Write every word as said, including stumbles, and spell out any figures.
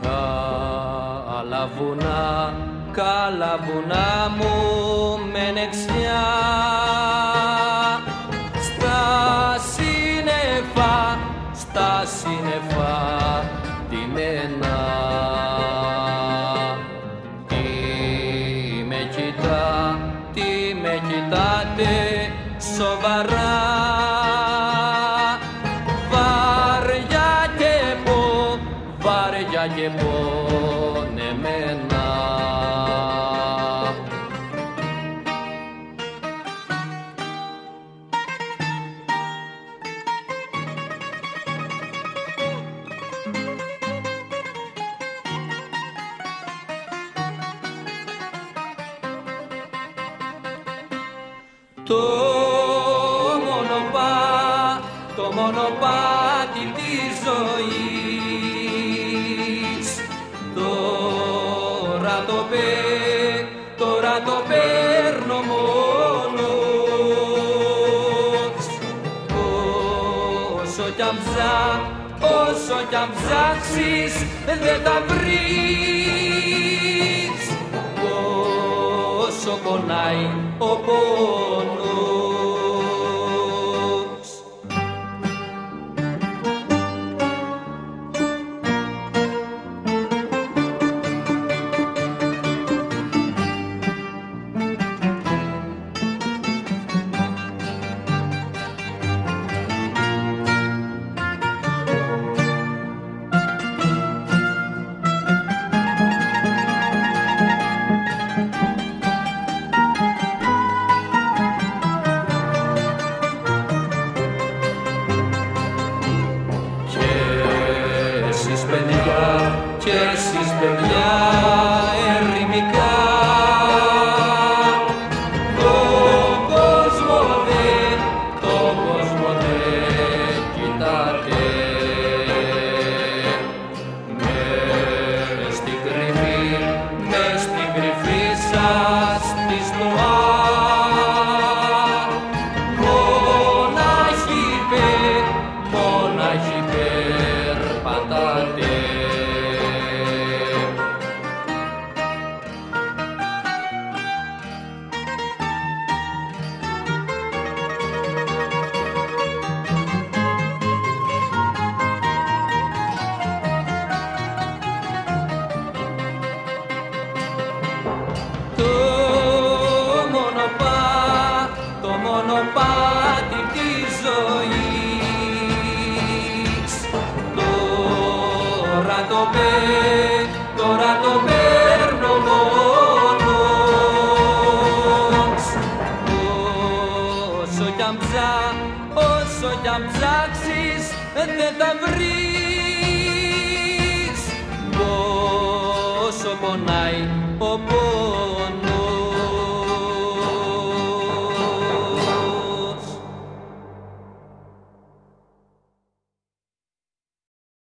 Καλαβουνά, καλαβουνά μου με νεξιά στα σύννεφα, στα σύννεφα τιμένα. Τι με κοιτά, τι με κοιτάτε σοβαρά, βαριά και πο, βαριά και πονεμένα. Το μονοπά, το μονοπάτι της ζωής, τώρα το πέ, τώρα το παίρνω μόνος. Όσο κι αν ψά, όσο κι αν ψάξεις δεν τα βρεις, όσο πονάει ο πόνος. Και εσείς παιδιά ερημικά το κόσμο δεν, το κόσμο δεν κοιτάτε. Μες στην κρυφή, μες στην κρυφή σας τη στοά, μονάχοι περ, μονάχοι περπατάτε. Το μονοπάτι της ζωής, τώρα το πέ, τώρα το παίρνω μόνος. Όσο κι αν ψά, όσο κι αν ψάξεις δεν τα βρεις, πόσο πονάει ο πόνος.